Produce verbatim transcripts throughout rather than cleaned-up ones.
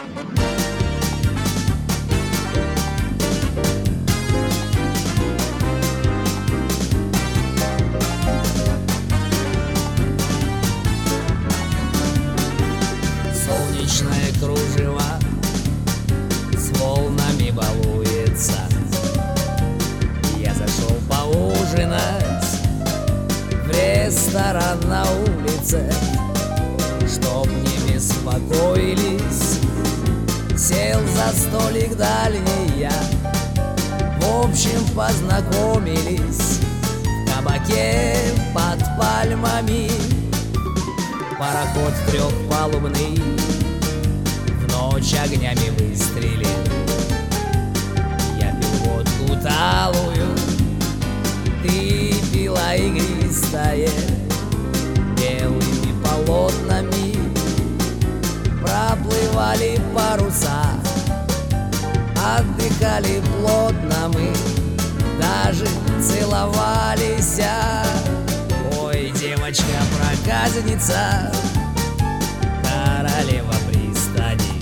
Солнечное кружево с волнами балуется. Я зашел поужинать в ресторан на улице, чтоб не беспокоились. Сел за столик дальний я, в общем познакомились в кабаке под пальмами. Пароход трехпалубный в ночь огнями выстрелил. Я пил водку талую, ты пила игристое. Белыми полотнами проплывали паруса, отдыхали плотно мы, даже целовались. Ой, девочка-проказница, королева пристани.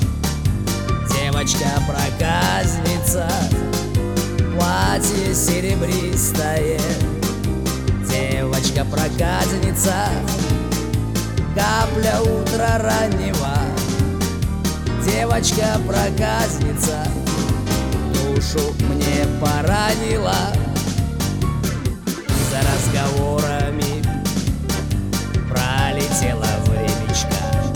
Девочка-проказница, платье серебристое. Девочка-проказница, капля утра раннего. Девочка-проказница, душу мне поранила. За разговорами пролетело времечко.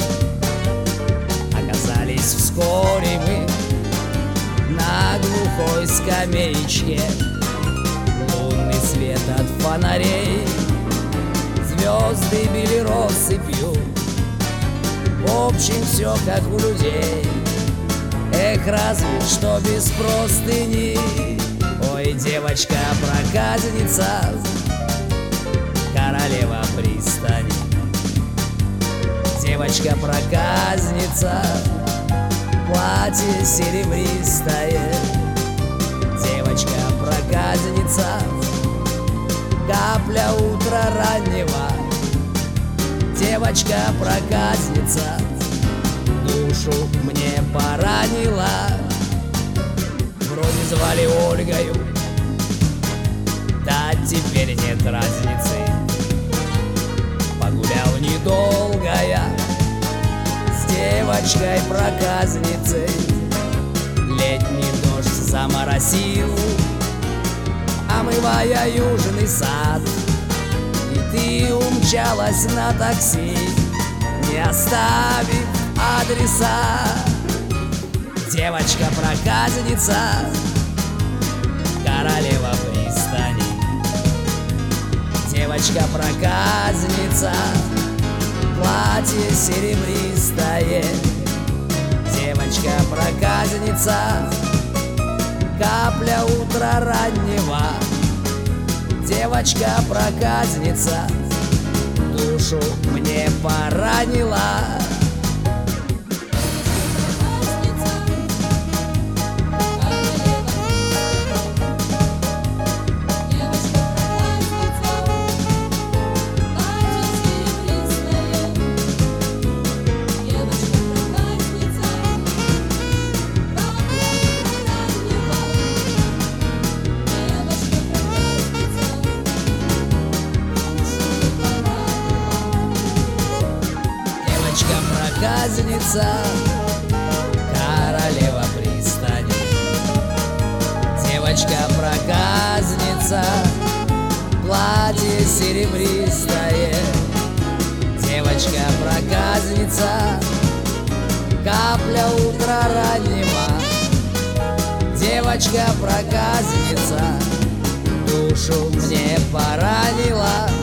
Оказались вскоре мы на глухой скамеечке. Лунный свет от фонарей, звезды били россыпью. В общем, все как у людей. Эх, разве что без простыни. Ой, девочка-проказница, королева пристани. Девочка-проказница, платье серебристое. Девочка-проказница, капля утра раннего. Девочка-проказница, душу мне поранила. Вроде звали Ольгою, да теперь нет разницы. Погулял недолго я с девочкой-проказницей. Летний дождь заморосил, омывая южный сад. И ты умчалась на такси, не оставив адреса. Девочка-проказница, королева пристани. Девочка-проказница, платье серебристое. Девочка-проказница, капля утра раннего. Девочка-проказница, душу мне поранила. Девочка-проказница, королева пристани. Девочка-проказница, платье серебристое. Девочка-проказница, капля утра раннего. Девочка-проказница, душу мне поранила.